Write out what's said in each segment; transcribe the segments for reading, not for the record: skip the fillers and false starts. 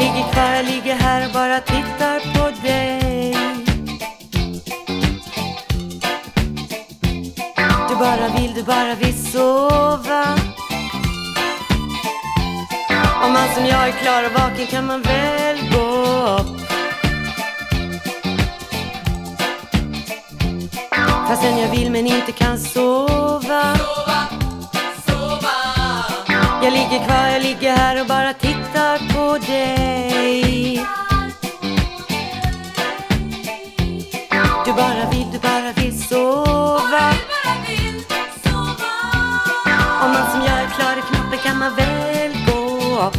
ligger kvar, jag ligger här och bara tittar på dig. Du bara vill sova. Om man som jag är klar och vaken kan man väl gå upp. Fastän jag vill men inte kan sova. Jag ligger kvar, jag ligger här och bara tittar på dig. Du bara vill sova. Om man som jag är klar i knappen kan man väl gå upp.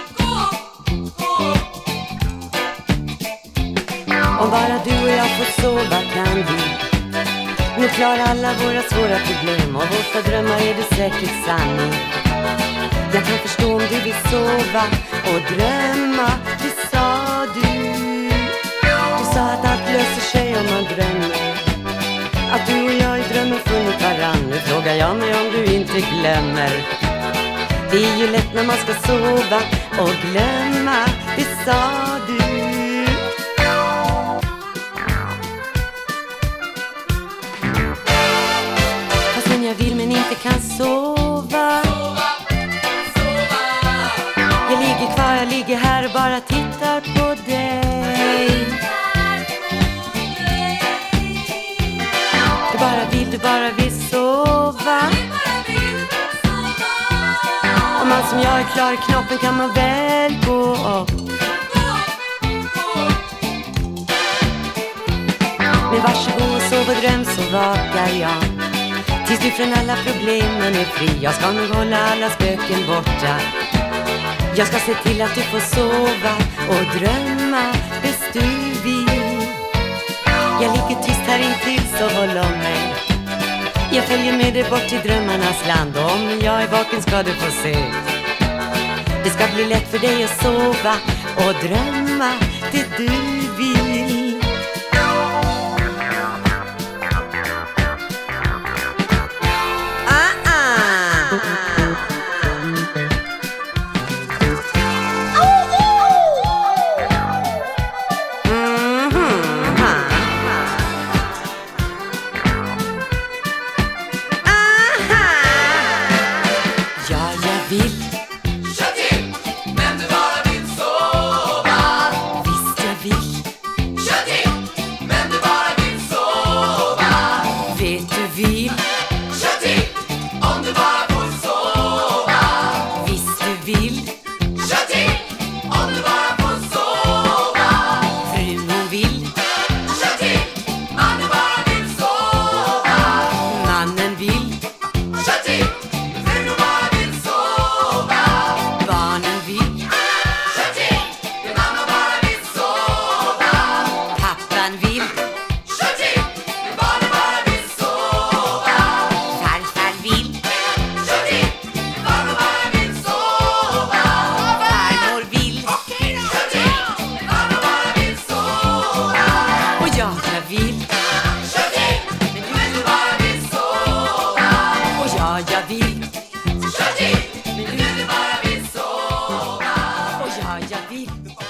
Om bara du och jag får sova kan vi nu klara alla våra svåra problem. Och våra drömmar är det säkert sanning. Jag kan förstå om du vill sova och drömma, det sa du. Du sa att allt löser sig om man drömmer. Att du och jag i drömmen funnit varann. Nu frågar jag mig om du inte glömmer. Det är ju lätt när man ska sova och glömma, det sa du. Fastän jag vill men inte kan sova. Jag ligger kvar, jag ligger här och bara tittar på dig. Du bara vill sova. Om man som jag är klar i knoppen kan man väl gå upp. Men varsågod och sov och dröm så vakar jag. Tills du från alla problemen är fri. Jag ska nog hålla alla spöken borta. Jag ska se till att du får sova och drömma bäst du vill. Jag ligger tyst här intill så håll om mig. Jag följer med dig bort till drömmarnas land. Och om jag är vaken ska du få se. Det ska bli lätt för dig att sova och drömma det du vill. Jag vill